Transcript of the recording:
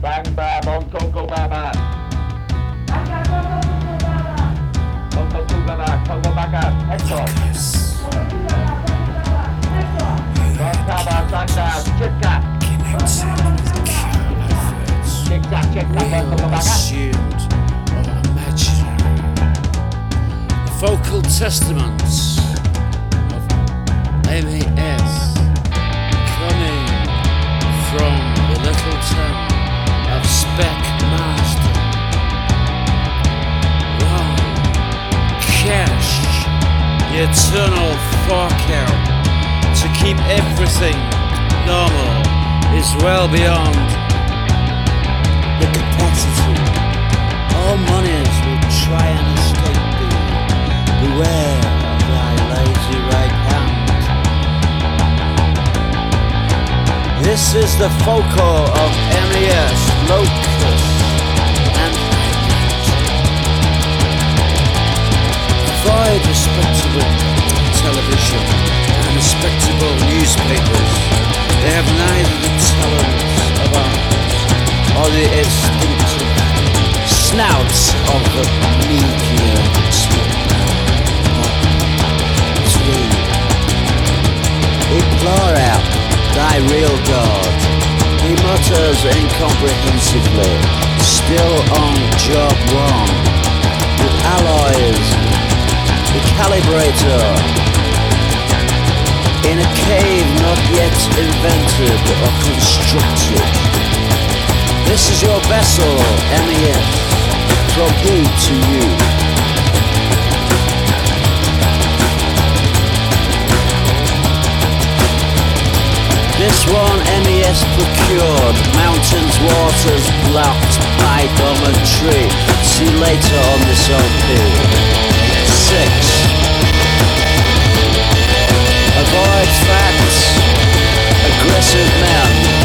Bang ba bong Coco Baba. Coco Baba, Coco Baka, Hector. Baba Sanda, Chitka. Chitka, Coco Baka. Assumed or imaginary. Vocal testaments of MES coming from the little town of Spec Master. Wrong. Cash. The eternal fork out to keep everything normal is well beyond the capacity. All monies will try and escape thee. Beware of thy lazy right hand. This is the focal of MES, Locust, and avoid respectable television and respectable newspapers. They have neither the talents of art or the instinctive snouts of the media. Implore out thy real God. He mutters incomprehensively, still on job one, with alloys, the calibrator, in a cave not yet invented or constructed. This is your vessel, MES, from me to you. This one MES procured, mountains, waters blocked by dormitory. See later on this LP. 6. Avoid facts, aggressive men.